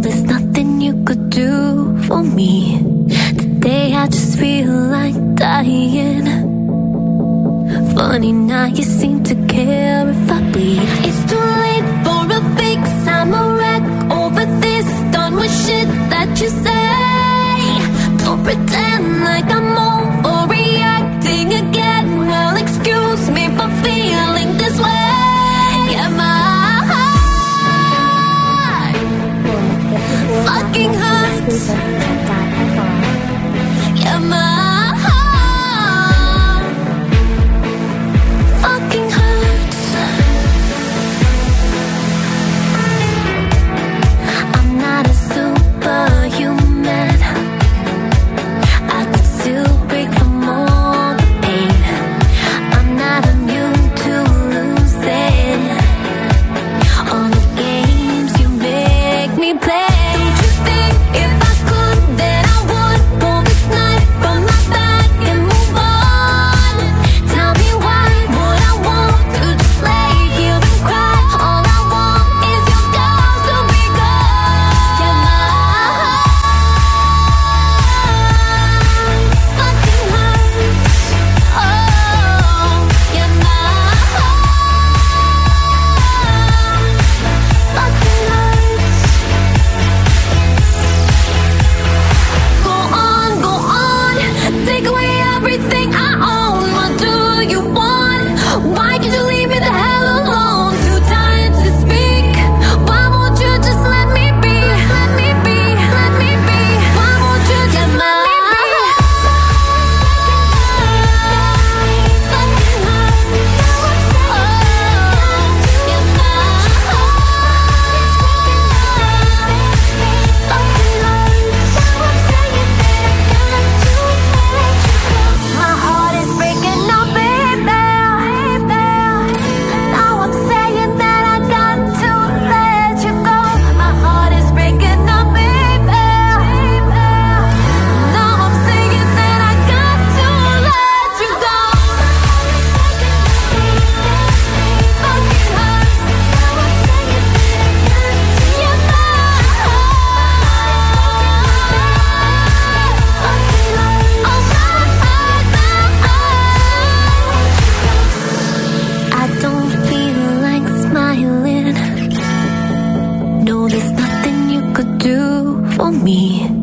there's nothing you could do for me. Today I just feel like dying. Funny now you seem to care if I bleed. It's too late for a fix, I'm a wreck over this. Done with shit that you say. Don't pretend like I'm overreacting again. Well, excuse me for feeling this way. Yeah, my heart fucking hurts. Yeah, my heart fucking hurts. I'm not a superhuman. I could still break from all the pain. I'm not immune to losing all the games you make me play. Don't you think if I could that I would pull this knife from my back and move on? Tell me why would I want to just lay here and cry? All I want is your ghost to be gone. Yeah, my heart fucking hurts. Oh, yeah, my heart fucking hurts. Go on, take away everything I own. What do you want? Why did you leave me the hell alone? Too tired to speak. Why won't you just let me be? Let me be, let me be. Why won't you just let me be? Fucking hurts. Oh, yeah, my heart fucking hurts. My heart is breaking now, baby. Now I'm saying that I got to let you go. My heart is breaking now, baby. Now I'm saying that I got to let you go. Fucking hurts. Yeah, my I don't feel like smiling. No, there's nothing you could do for me.